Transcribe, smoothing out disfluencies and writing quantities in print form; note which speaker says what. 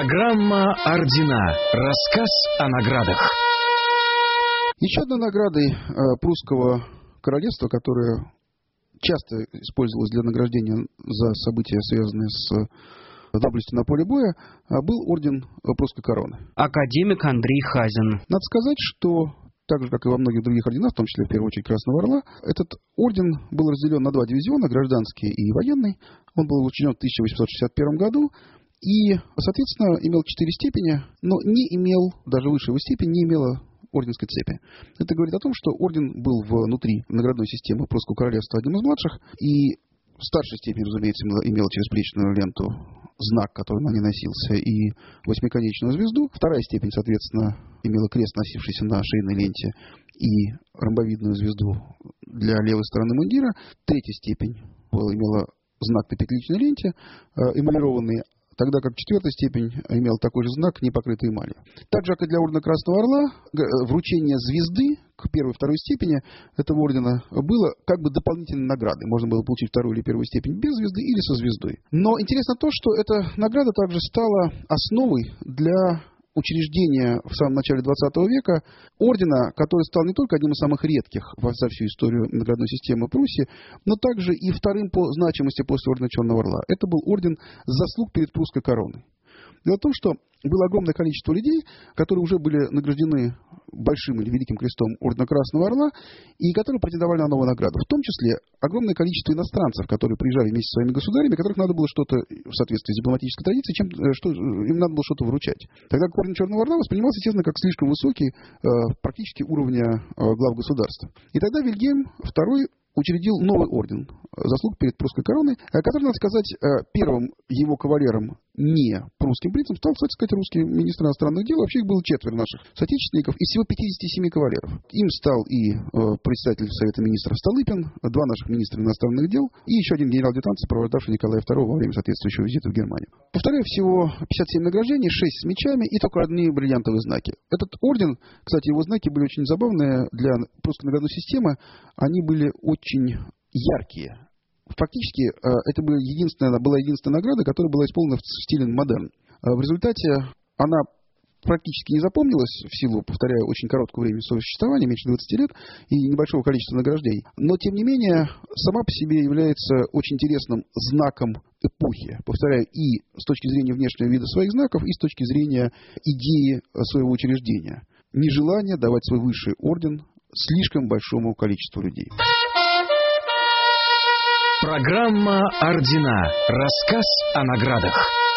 Speaker 1: Программа «Ордена». Рассказ о наградах.
Speaker 2: Еще одной наградой прусского королевства, которая часто использовалась для награждения за события, связанные с доблестью на поле боя, был орден прусской короны.
Speaker 3: Академик Андрей Хазин.
Speaker 2: Надо сказать, что так же, как и во многих других орденах, в том числе, в первую очередь, Красного Орла, этот орден был разделен на два дивизиона, гражданский и военный. Он был учрежден в 1861 году и, соответственно, имел 4 степени, но не имел, даже высшая его степень, не имела орденской цепи. Это говорит о том, что орден был внутри наградной системы прусского королевства одним из младших, и в старшей степени, разумеется, имела через плечную ленту знак, который на ней носился, и восьмиконечную звезду. Вторая степень, соответственно, имела крест, носившийся на шейной ленте, и ромбовидную звезду для левой стороны мундира. Третья степень имела знак на петличной ленте, эмалированный, тогда как четвертая степень имела такой же знак, не покрытый эмалью. Так же, как и для ордена Красного Орла, вручение звезды к первой и второй степени этого ордена было как бы дополнительной наградой. Можно было получить вторую или первую степень без звезды или со звездой. Но интересно то, что эта награда также стала основой для учреждения в самом начале XX века ордена, который стал не только одним из самых редких за всю историю наградной системы Пруссии, но также и вторым по значимости после ордена Черного Орла. Это был орден заслуг перед прусской короной. Дело в том, что было огромное количество людей, которые уже были награждены большим или великим крестом ордена Красного Орла, и которые претендовали на новую награду. В том числе огромное количество иностранцев, которые приезжали вместе со своими государями, которых надо было что-то, в соответствии с дипломатической традицией, им надо было что-то вручать. Тогда орден Черного Орла воспринимался, естественно, как слишком высокий, практически уровня глав государства. И тогда Вильгельм II учредил новый орден заслуг перед прусской короной, который, надо сказать, первым его кавалером, не прусским принцем, стал, кстати сказать, русский министр иностранных дел. Вообще их было 4 наших соотечественников из всего 57 кавалеров. Им стал и председатель Совета министров Столыпин, 2 наших министра иностранных дел и еще один генерал-адъютант, сопровождавший Николая II во время соответствующего визита в Германию. Повторяю, всего 57 награждений, 6 с мечами и только одни бриллиантовые знаки. Этот орден, кстати, его знаки были очень забавные для прусской наградной системы. Они были очень яркие. Фактически, это была единственная награда, которая была исполнена в стиле модерн. В результате она практически не запомнилась в силу, повторяю, очень короткого времени существования, меньше 20 лет, и небольшого количества награждений. Но, тем не менее, сама по себе является очень интересным знаком эпохи. Повторяю, и с точки зрения внешнего вида своих знаков, и с точки зрения идеи своего учреждения. Нежелание давать свой высший орден слишком большому количеству людей.
Speaker 1: Программа «Ордена». Рассказ о наградах.